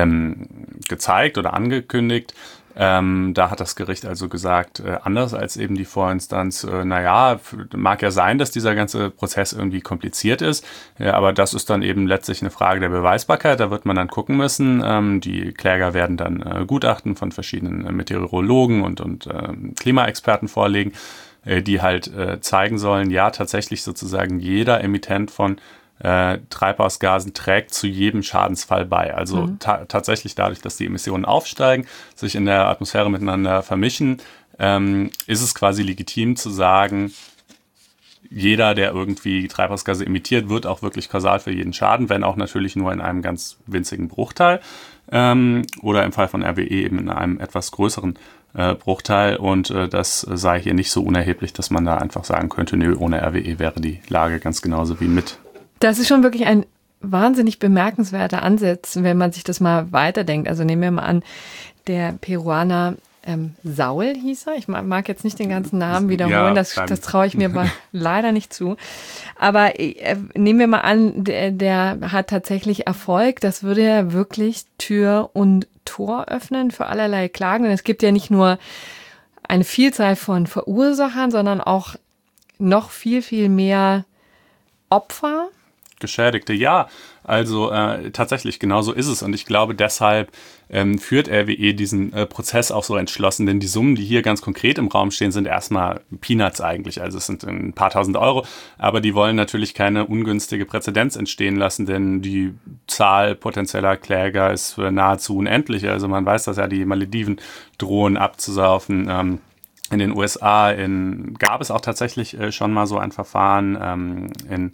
gezeigt oder angekündigt. Da hat das Gericht also gesagt, anders als eben die Vorinstanz, mag ja sein, dass dieser ganze Prozess irgendwie kompliziert ist, aber das ist dann eben letztlich eine Frage der Beweisbarkeit, da wird man dann gucken müssen. Die Kläger werden dann Gutachten von verschiedenen Meteorologen und Klimaexperten vorlegen, die halt zeigen sollen, ja, tatsächlich sozusagen jeder Emittent von Treibhausgasen trägt zu jedem Schadensfall bei. Also tatsächlich dadurch, dass die Emissionen aufsteigen, sich in der Atmosphäre miteinander vermischen, ist es quasi legitim zu sagen, jeder, der irgendwie Treibhausgase emittiert, wird auch wirklich kausal für jeden Schaden, wenn auch natürlich nur in einem ganz winzigen Bruchteil oder im Fall von RWE eben in einem etwas größeren Bruchteil. Und das sei hier nicht so unerheblich, dass man da einfach sagen könnte, nö, ohne RWE wäre die Lage ganz genauso wie mit. Das ist schon wirklich ein wahnsinnig bemerkenswerter Ansatz, wenn man sich das mal weiterdenkt. Also nehmen wir mal an, der Peruaner Saul hieß er. Ich mag jetzt nicht den ganzen Namen wiederholen, das traue ich mir leider nicht zu. Aber nehmen wir mal an, der hat tatsächlich Erfolg. Das würde ja wirklich Tür und Tor öffnen für allerlei Klagen. Und es gibt ja nicht nur eine Vielzahl von Verursachern, sondern auch noch viel, viel mehr Opfer. Geschädigte, ja. Also tatsächlich, genau so ist es. Und ich glaube, deshalb führt RWE diesen Prozess auch so entschlossen. Denn die Summen, die hier ganz konkret im Raum stehen, sind erstmal Peanuts eigentlich. Also es sind ein paar tausend Euro. Aber die wollen natürlich keine ungünstige Präzedenz entstehen lassen, denn die Zahl potenzieller Kläger ist nahezu unendlich. Also man weiß, dass ja die Malediven drohen abzusaufen. In den USA gab es auch tatsächlich schon mal so ein Verfahren in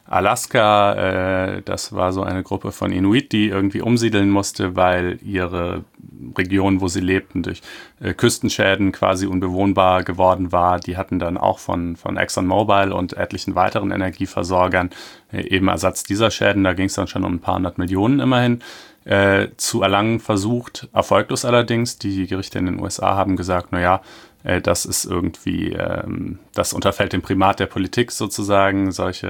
Alaska, das war so eine Gruppe von Inuit, die irgendwie umsiedeln musste, weil ihre Region, wo sie lebten, durch Küstenschäden quasi unbewohnbar geworden war. Die hatten dann auch von ExxonMobil und etlichen weiteren Energieversorgern eben Ersatz dieser Schäden. Da ging es dann schon um ein paar hundert Millionen immerhin zu erlangen versucht, erfolglos allerdings. Die Gerichte in den USA haben gesagt, das ist irgendwie, das unterfällt dem Primat der Politik sozusagen,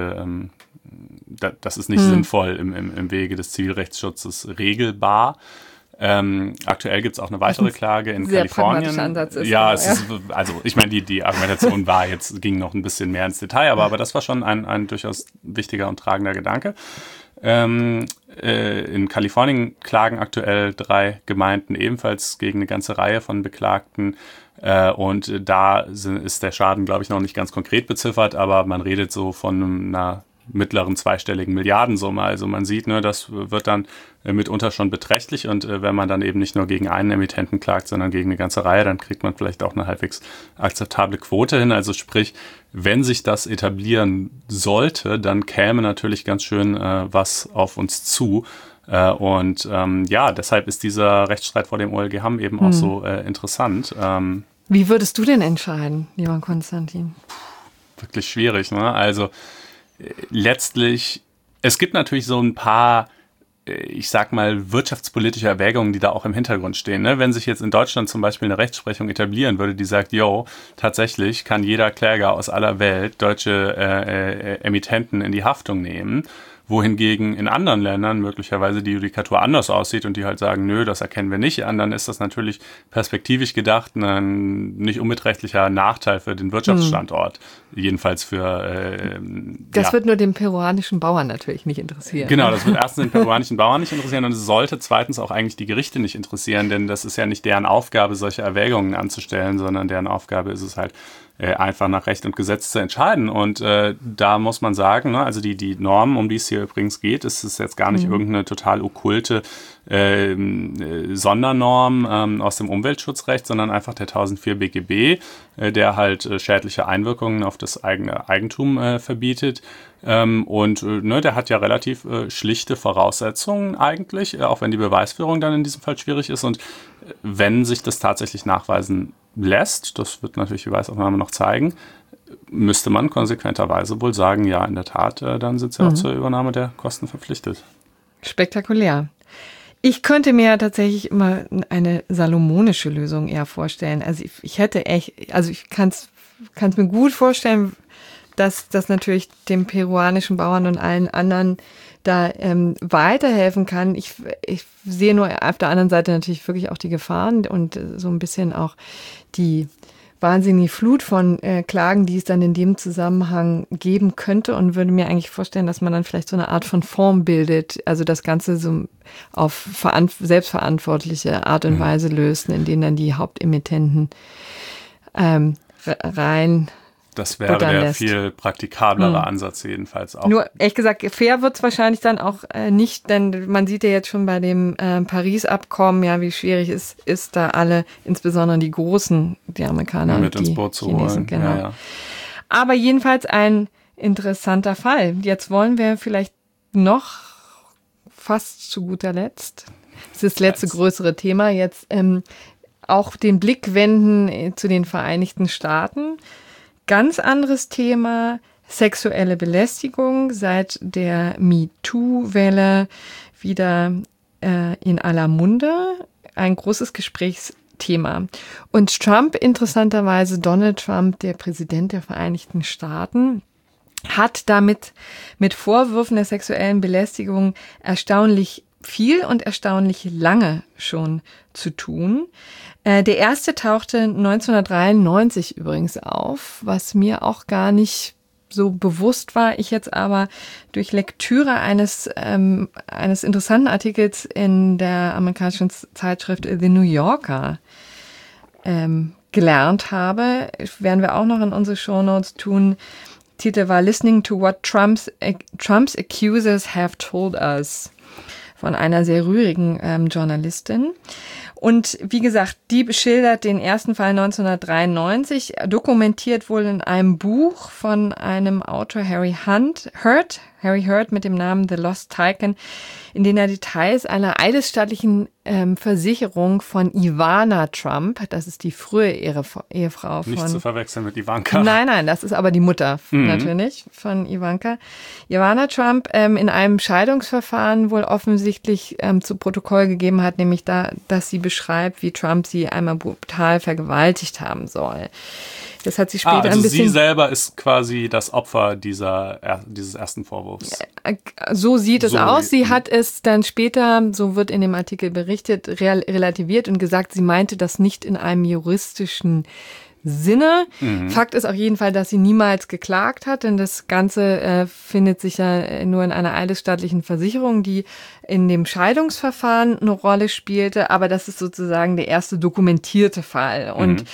das ist nicht sinnvoll im Wege des Zivilrechtsschutzes regelbar. Aktuell gibt es auch eine weitere Klage in Kalifornien. Ansatz ist ich meine, die Argumentation ging noch ein bisschen mehr ins Detail, aber das war schon ein durchaus wichtiger und tragender Gedanke. In Kalifornien klagen aktuell 3 Gemeinden ebenfalls gegen eine ganze Reihe von Beklagten. Und da ist der Schaden, glaube ich, noch nicht ganz konkret beziffert, aber man redet so von einer mittleren zweistelligen Milliardensumme. Also man sieht, das wird dann mitunter schon beträchtlich. Und wenn man dann eben nicht nur gegen einen Emittenten klagt, sondern gegen eine ganze Reihe, dann kriegt man vielleicht auch eine halbwegs akzeptable Quote hin. Also sprich, wenn sich das etablieren sollte, dann käme natürlich ganz schön was auf uns zu. Deshalb ist dieser Rechtsstreit vor dem OLG Hamm eben auch so interessant. Wie würdest du denn entscheiden, lieber Konstantin? Wirklich schwierig, ne? Also letztlich, es gibt natürlich so ein paar, ich sag mal, wirtschaftspolitische Erwägungen, die da auch im Hintergrund stehen. Ne? Wenn sich jetzt in Deutschland zum Beispiel eine Rechtsprechung etablieren würde, die sagt, tatsächlich kann jeder Kläger aus aller Welt deutsche Emittenten in die Haftung nehmen, wohingegen in anderen Ländern möglicherweise die Judikatur anders aussieht und die halt sagen, nö, das erkennen wir nicht an, dann ist das natürlich perspektivisch gedacht ein nicht unbeträchtlicher Nachteil für den Wirtschaftsstandort. Jedenfalls für... Das wird nur den peruanischen Bauern natürlich nicht interessieren. Genau, das wird erstens den peruanischen Bauern nicht interessieren und es sollte zweitens auch eigentlich die Gerichte nicht interessieren, denn das ist ja nicht deren Aufgabe, solche Erwägungen anzustellen, sondern deren Aufgabe ist es halt, einfach nach Recht und Gesetz zu entscheiden. Und da muss man sagen, ne, also die Norm, um die es hier übrigens geht, ist jetzt gar nicht irgendeine total okkulte Sondernorm aus dem Umweltschutzrecht, sondern einfach der 1004 BGB, der halt schädliche Einwirkungen auf das eigene Eigentum verbietet. Der hat ja relativ schlichte Voraussetzungen eigentlich, auch wenn die Beweisführung dann in diesem Fall schwierig ist. Und wenn sich das tatsächlich nachweisen lässt, das wird natürlich die Beweisaufnahme noch zeigen, müsste man konsequenterweise wohl sagen, ja, in der Tat, dann sind sie auch zur Übernahme der Kosten verpflichtet. Spektakulär. Ich könnte mir tatsächlich immer eine salomonische Lösung eher vorstellen. Also ich kann es mir gut vorstellen, dass das natürlich dem peruanischen Bauern und allen anderen da weiterhelfen kann. Ich sehe nur auf der anderen Seite natürlich wirklich auch die Gefahren und so ein bisschen auch die wahnsinnige Flut von Klagen, die es dann in dem Zusammenhang geben könnte, und würde mir eigentlich vorstellen, dass man dann vielleicht so eine Art von Form bildet, also das Ganze so auf selbstverantwortliche Art und Weise löst, in denen dann die Hauptemittenten rein. Das wäre der viel praktikablere Ansatz jedenfalls auch. Nur, ehrlich gesagt, fair wird es wahrscheinlich dann auch nicht, denn man sieht ja jetzt schon bei dem Paris-Abkommen, ja, wie schwierig es ist, da alle, insbesondere die Großen, die Amerikaner mit und die ins Boot zu Chinesen, holen. genau. Ja. Aber jedenfalls ein interessanter Fall. Jetzt wollen wir vielleicht noch fast zu guter Letzt, das ist das letzte größere Thema, jetzt auch den Blick wenden zu den Vereinigten Staaten. Ganz anderes Thema, sexuelle Belästigung seit der MeToo-Welle wieder in aller Munde. Ein großes Gesprächsthema. Und Trump, interessanterweise Donald Trump, der Präsident der Vereinigten Staaten, hat damit mit Vorwürfen der sexuellen Belästigung erstaunlich viel und erstaunlich lange schon zu tun. Der erste tauchte 1993 übrigens auf, was mir auch gar nicht so bewusst war. Ich jetzt aber durch Lektüre eines interessanten Artikels in der amerikanischen Zeitschrift The New Yorker gelernt habe. Werden wir auch noch in unsere Shownotes tun. Titel war Listening to what Trump's accusers have told us, von einer sehr rührigen Journalistin. Und wie gesagt, die beschildert den ersten Fall 1993, dokumentiert wohl in einem Buch von einem Autor Harry Hurt mit dem Namen The Lost Tycoon, in dem er Details einer eidesstattlichen Versicherung von Ivana Trump, das ist die frühe Ehefrau von... Nicht zu verwechseln mit Ivanka. Nein, das ist aber die Mutter natürlich von Ivanka. Ivana Trump in einem Scheidungsverfahren wohl offensichtlich zu Protokoll gegeben hat, nämlich dass sie beschreibt, wie Trump sie einmal brutal vergewaltigt haben soll. Das hat sie später ein bisschen... Sie selber ist quasi das Opfer dieses ersten Vorwurfs. So sieht es aus. Sie hat es dann später, so wird in dem Artikel berichtet, relativiert und gesagt, sie meinte das nicht in einem juristischen Sinne. Fakt ist auf jeden Fall, dass sie niemals geklagt hat, denn das Ganze findet sich ja nur in einer eidesstattlichen Versicherung, die in dem Scheidungsverfahren eine Rolle spielte, aber das ist sozusagen der erste dokumentierte Fall. Und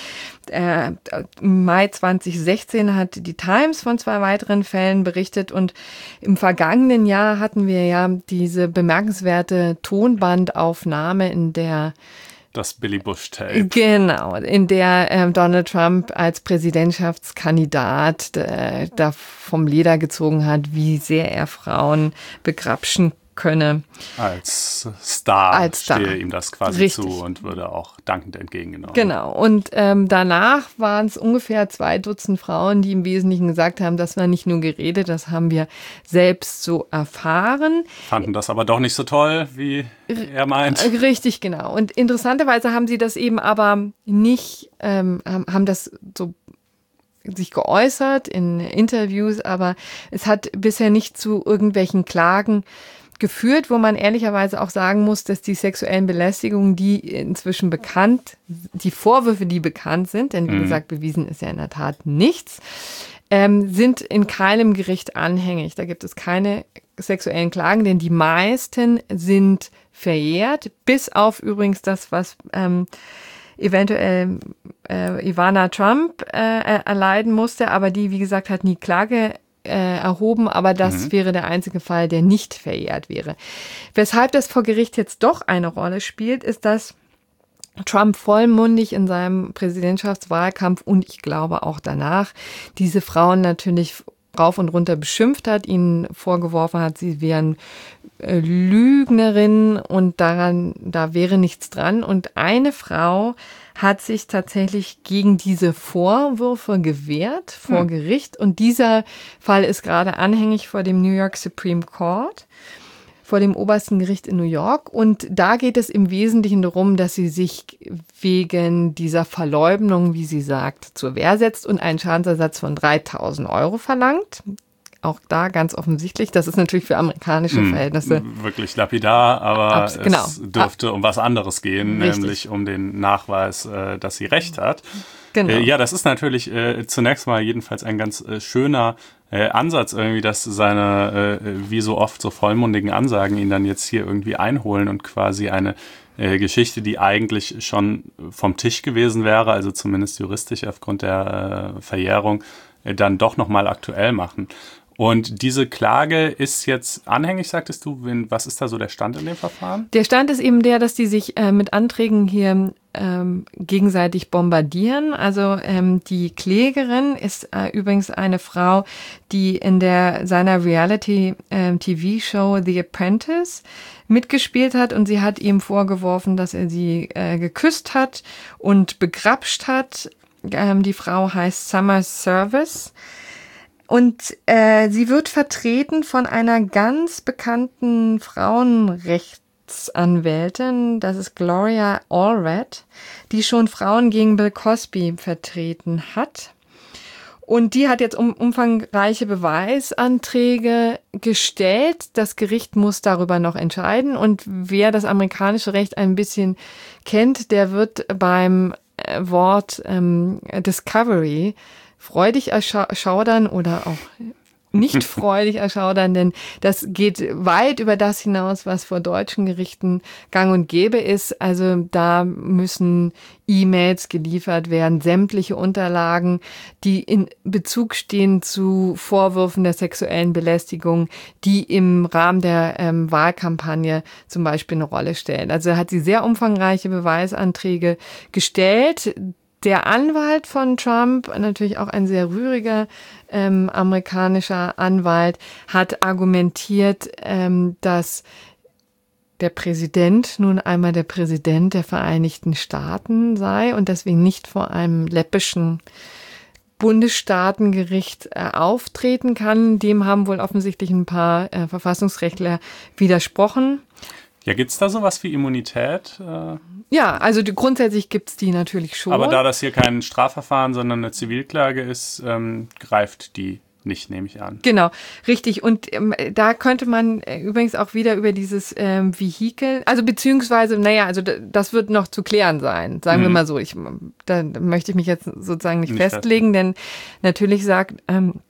im Mai 2016 hat die Times von 2 weiteren Fällen berichtet, und im vergangenen Jahr hatten wir ja diese bemerkenswerte Tonbandaufnahme, in der das Billy Bush-Tape. Genau, in der Donald Trump als Präsidentschaftskandidat da vom Leder gezogen hat, wie sehr er Frauen begrapschen könne. Als Star stehe ihm das quasi Richtig zu und würde auch dankend entgegengenommen. Genau, und danach waren es ungefähr 2 Dutzend Frauen, die im Wesentlichen gesagt haben, das war nicht nur geredet, das haben wir selbst so erfahren. Fanden das aber doch nicht so toll, wie er meint. Richtig, genau. Und interessanterweise haben sie das eben aber nicht, haben das so sich geäußert in Interviews, aber es hat bisher nicht zu irgendwelchen Klagen geführt, wo man ehrlicherweise auch sagen muss, dass die sexuellen Belästigungen, die inzwischen die Vorwürfe, die bekannt sind, denn wie gesagt, bewiesen ist ja in der Tat nichts, sind in keinem Gericht anhängig. Da gibt es keine sexuellen Klagen, denn die meisten sind verjährt, bis auf übrigens das, was eventuell Ivana Trump erleiden musste, aber die, wie gesagt, hat nie Klage erhoben, aber das wäre der einzige Fall, der nicht verjährt wäre. Weshalb das vor Gericht jetzt doch eine Rolle spielt, ist, dass Trump vollmundig in seinem Präsidentschaftswahlkampf und ich glaube auch danach diese Frauen natürlich rauf und runter beschimpft hat, ihnen vorgeworfen hat, sie wären Lügnerinnen und da wäre nichts dran. Und eine Frau hat sich tatsächlich gegen diese Vorwürfe gewehrt vor Gericht. Und dieser Fall ist gerade anhängig vor dem New York Supreme Court, vor dem obersten Gericht in New York. Und da geht es im Wesentlichen darum, dass sie sich wegen dieser Verleumdung, wie sie sagt, zur Wehr setzt und einen Schadensersatz von 3.000 € verlangt. Auch da ganz offensichtlich, das ist natürlich für amerikanische Verhältnisse wirklich lapidar, aber genau. Es dürfte um was anderes gehen, Richtig. nämlich um den Nachweis, dass sie Recht hat. Genau. Ja, das ist natürlich zunächst mal jedenfalls ein ganz schöner Ansatz irgendwie, dass seine wie so oft so vollmundigen Ansagen ihn dann jetzt hier irgendwie einholen und quasi eine Geschichte, die eigentlich schon vom Tisch gewesen wäre, also zumindest juristisch aufgrund der Verjährung, dann doch nochmal aktuell machen. Und diese Klage ist jetzt anhängig, sagtest du. Was ist da so der Stand in dem Verfahren? Der Stand ist eben der, dass die sich mit Anträgen hier gegenseitig bombardieren. Also die Klägerin ist übrigens eine Frau, die in seiner Reality-TV-Show The Apprentice mitgespielt hat. Und sie hat ihm vorgeworfen, dass er sie geküsst hat und begrapscht hat. Die Frau heißt Summer Service. Und sie wird vertreten von einer ganz bekannten Frauenrechtsanwältin, das ist Gloria Allred, die schon Frauen gegen Bill Cosby vertreten hat. Und die hat jetzt umfangreiche Beweisanträge gestellt. Das Gericht muss darüber noch entscheiden. Und wer das amerikanische Recht ein bisschen kennt, der wird beim Wort Discovery freudig erschaudern oder auch nicht freudig erschaudern, denn das geht weit über das hinaus, was vor deutschen Gerichten gang und gäbe ist. Also da müssen E-Mails geliefert werden, sämtliche Unterlagen, die in Bezug stehen zu Vorwürfen der sexuellen Belästigung, die im Rahmen der Wahlkampagne zum Beispiel eine Rolle stellen. Also hat sie sehr umfangreiche Beweisanträge gestellt. Der Anwalt von Trump, natürlich auch ein sehr rühriger amerikanischer Anwalt, hat argumentiert, dass der Präsident nun einmal der Präsident der Vereinigten Staaten sei und deswegen nicht vor einem läppischen Bundesstaatengericht auftreten kann. Dem haben wohl offensichtlich ein paar Verfassungsrechtler widersprochen. Ja, gibt es da sowas wie Immunität? Ja, also grundsätzlich gibt es die natürlich schon. Aber da das hier kein Strafverfahren, sondern eine Zivilklage ist, greift die nicht, nehme ich an. Genau, richtig. Und da könnte man übrigens auch wieder über dieses Vehikel, also beziehungsweise, also das wird noch zu klären sein, sagen wir mal so. Da möchte ich mich jetzt sozusagen nicht festlegen, denn natürlich sagt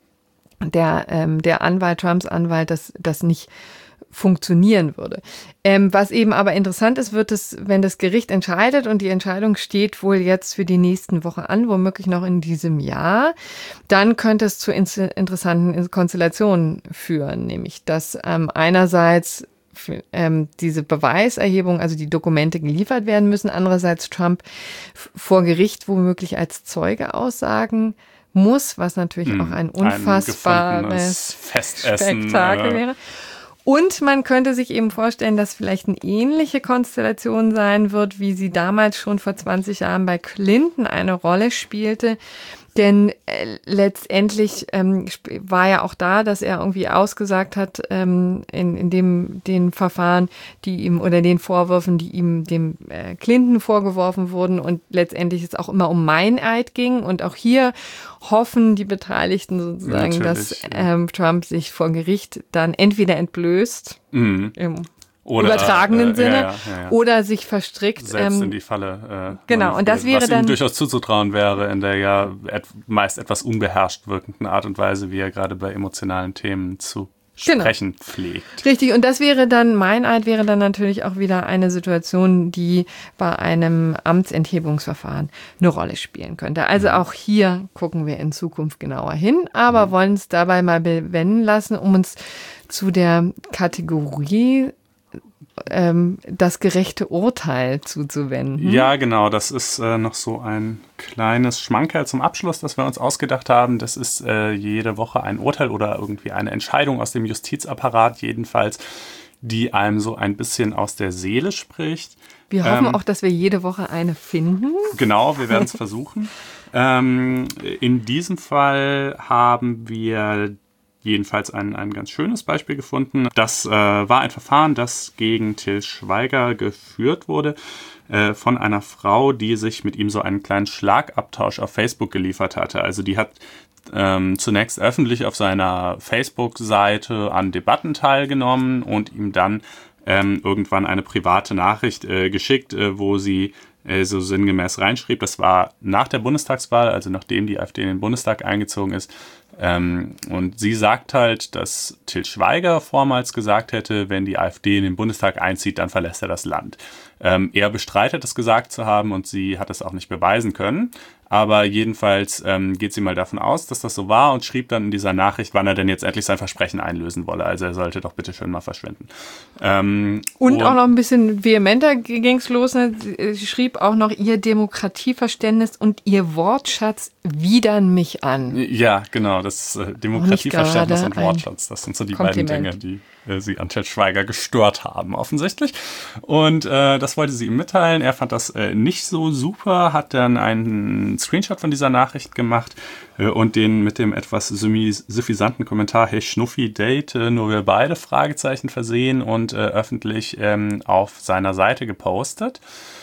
der Anwalt, Trumps Anwalt, dass das nicht funktionieren würde. Was eben aber interessant ist, wird es, wenn das Gericht entscheidet und die Entscheidung steht wohl jetzt für die nächsten Wochen an, womöglich noch in diesem Jahr, dann könnte es zu interessanten Konstellationen führen, nämlich dass einerseits diese Beweiserhebung, also die Dokumente geliefert werden müssen, andererseits Trump vor Gericht womöglich als Zeuge aussagen muss, was natürlich auch ein unfassbares Spektakel wäre. Und man könnte sich eben vorstellen, dass vielleicht eine ähnliche Konstellation sein wird, wie sie damals schon vor 20 Jahren bei Clinton eine Rolle spielte. Denn letztendlich war ja auch da, dass er irgendwie ausgesagt hat in den Verfahren, die ihm oder den Vorwürfen, die ihm dem Clinton vorgeworfen wurden und letztendlich es auch immer um Meineid ging. Und auch hier hoffen die Beteiligten sozusagen, dass Trump sich vor Gericht dann entweder entblößt, oder, übertragenen Sinne, oder sich verstrickt. Selbst in die Falle. Genau, und das wäre was dann ihm durchaus zuzutrauen wäre, in der ja meist etwas unbeherrscht wirkenden Art und Weise, wie er gerade bei emotionalen Themen zu sprechen pflegt. Richtig, und das wäre dann, Meineid wäre dann natürlich auch wieder eine Situation, die bei einem Amtsenthebungsverfahren eine Rolle spielen könnte. Also auch hier gucken wir in Zukunft genauer hin, aber wollen es dabei mal bewenden lassen, um uns zu der Kategorie das gerechte Urteil zuzuwenden. Ja, genau. Das ist noch so ein kleines Schmankerl zum Abschluss, das wir uns ausgedacht haben. Das ist jede Woche ein Urteil oder irgendwie eine Entscheidung aus dem Justizapparat jedenfalls, die einem so ein bisschen aus der Seele spricht. Wir hoffen auch, dass wir jede Woche eine finden. Genau, wir werden es versuchen. In diesem Fall haben wir jedenfalls ein ganz schönes Beispiel gefunden. Das war ein Verfahren, das gegen Til Schweiger geführt wurde von einer Frau, die sich mit ihm so einen kleinen Schlagabtausch auf Facebook geliefert hatte. Also die hat zunächst öffentlich auf seiner Facebook-Seite an Debatten teilgenommen und ihm dann irgendwann eine private Nachricht geschickt, wo sie so sinngemäß reinschrieb. Das war nach der Bundestagswahl, also nachdem die AfD in den Bundestag eingezogen ist. Und sie sagt halt, dass Til Schweiger vormals gesagt hätte, wenn die AfD in den Bundestag einzieht, dann verlässt er das Land. Er bestreitet, das gesagt zu haben und sie hat es auch nicht beweisen können. Aber jedenfalls geht sie mal davon aus, dass das so war und schrieb dann in dieser Nachricht, wann er denn jetzt endlich sein Versprechen einlösen wolle. Also er sollte doch bitte schön mal verschwinden. Und auch noch ein bisschen vehementer ging es los. Ne? Sie schrieb auch noch, ihr Demokratieverständnis und ihr Wortschatz widern mich an. Ja, genau. Das Demokratieverständnis und Wortschatz, das sind so die beiden Dinge, die sie an Til Schweiger gestört haben, offensichtlich. Und das wollte sie ihm mitteilen. Er fand das nicht so super, hat dann einen Screenshot von dieser Nachricht gemacht und den mit dem etwas suffisanten Kommentar, hey Schnuffi, Date, nur wir beide, Fragezeichen versehen und öffentlich auf seiner Seite gepostet.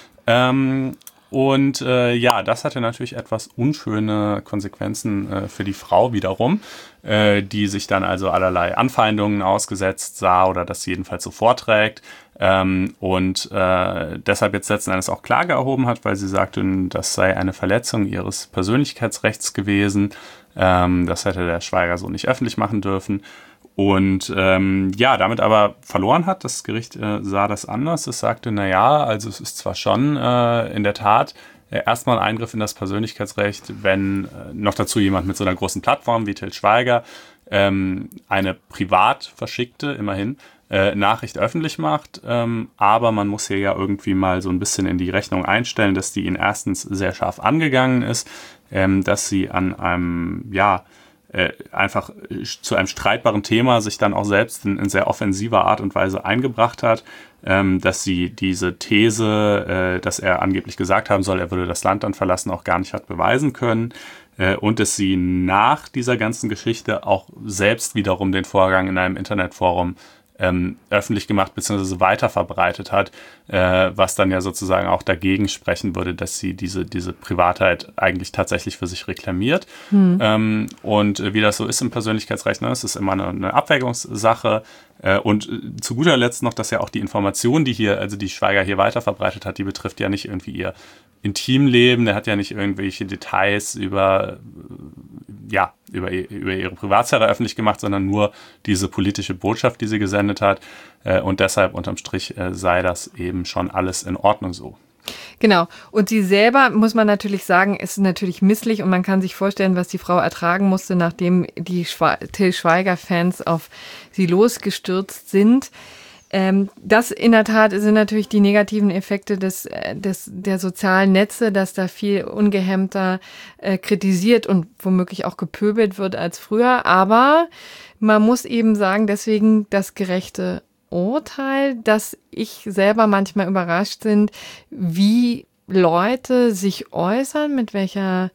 Und das hatte natürlich etwas unschöne Konsequenzen für die Frau wiederum, die sich dann also allerlei Anfeindungen ausgesetzt sah oder das jedenfalls so vorträgt und deshalb jetzt letzten Endes auch Klage erhoben hat, weil sie sagte, das sei eine Verletzung ihres Persönlichkeitsrechts gewesen. Das hätte der Schweiger so nicht öffentlich machen dürfen. Und damit aber verloren hat. Das Gericht sah das anders. Es sagte, also es ist zwar schon in der Tat erstmal Eingriff in das Persönlichkeitsrecht, wenn noch dazu jemand mit so einer großen Plattform wie Til Schweiger eine privat verschickte, immerhin, Nachricht öffentlich macht. Aber man muss hier ja irgendwie mal so ein bisschen in die Rechnung einstellen, dass die ihn erstens sehr scharf angegangen ist, dass sie an einem, einfach zu einem streitbaren Thema sich dann auch selbst in sehr offensiver Art und Weise eingebracht hat, dass sie diese These, dass er angeblich gesagt haben soll, er würde das Land dann verlassen, auch gar nicht hat beweisen können und dass sie nach dieser ganzen Geschichte auch selbst wiederum den Vorgang in einem Internetforum öffentlich gemacht bzw. weiter verbreitet hat, was dann ja sozusagen auch dagegen sprechen würde, dass sie diese Privatheit eigentlich tatsächlich für sich reklamiert. Und wie das so ist im Persönlichkeitsrecht, es ist immer eine Abwägungssache. Und zu guter Letzt noch, dass ja auch die Information, die Schweiger hier weiter verbreitet hat, die betrifft ja nicht irgendwie ihr Intimleben, der hat ja nicht irgendwelche Details über ihre Privatsphäre öffentlich gemacht, sondern nur diese politische Botschaft, die sie gesendet hat. Und deshalb unterm Strich sei das eben schon alles in Ordnung so. Genau. Und sie selber, muss man natürlich sagen, ist natürlich misslich und man kann sich vorstellen, was die Frau ertragen musste, nachdem die Til Schweiger-Fans auf sie losgestürzt sind. Das in der Tat sind natürlich die negativen Effekte der sozialen Netze, dass da viel ungehemmter kritisiert und womöglich auch gepöbelt wird als früher. Aber man muss eben sagen, deswegen das gerechte Urteil, dass ich selber manchmal überrascht bin, wie Leute sich äußern, mit welcher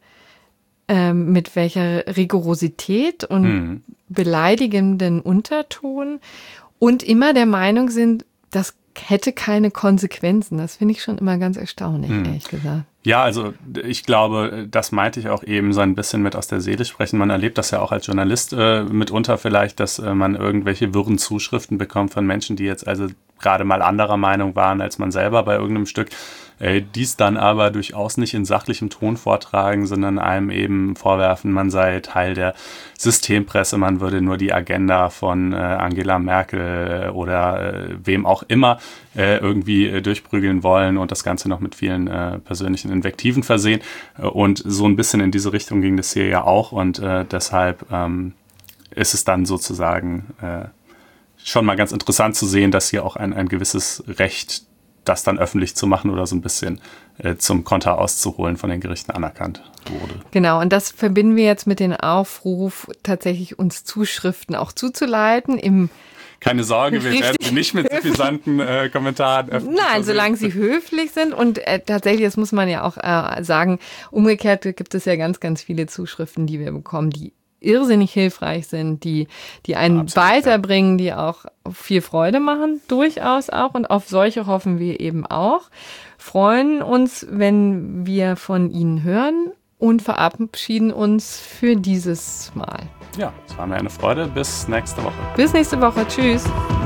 Rigorosität und beleidigenden Unterton und immer der Meinung sind, das hätte keine Konsequenzen. Das finde ich schon immer ganz erstaunlich, ehrlich gesagt. Ja, also ich glaube, das meinte ich auch eben so ein bisschen mit aus der Seele sprechen. Man erlebt das ja auch als Journalist mitunter vielleicht, dass man irgendwelche wirren Zuschriften bekommt von Menschen, die jetzt also gerade mal anderer Meinung waren als man selber bei irgendeinem Stück, dies dann aber durchaus nicht in sachlichem Ton vortragen, sondern einem eben vorwerfen, man sei Teil der Systempresse, man würde nur die Agenda von Angela Merkel oder wem auch immer irgendwie durchprügeln wollen und das Ganze noch mit vielen persönlichen Invektiven versehen. Und so ein bisschen in diese Richtung ging das hier ja auch und deshalb ist es dann sozusagen schon mal ganz interessant zu sehen, dass hier auch ein gewisses Recht, das dann öffentlich zu machen oder so ein bisschen zum Konter auszuholen von den Gerichten anerkannt wurde. Genau, und das verbinden wir jetzt mit dem Aufruf, tatsächlich uns Zuschriften auch zuzuleiten. Keine Sorge, wir werden sie nicht mit suffisanten Kommentaren öffnen. Nein, solange sie höflich sind und tatsächlich, das muss man ja auch sagen, umgekehrt gibt es ja ganz, ganz viele Zuschriften, die wir bekommen, die irrsinnig hilfreich sind, die einen absolut weiterbringen, die auch viel Freude machen, durchaus auch. Und auf solche hoffen wir eben auch. Freuen uns, wenn wir von Ihnen hören und verabschieden uns für dieses Mal. Ja, es war mir eine Freude. Bis nächste Woche. Bis nächste Woche. Tschüss.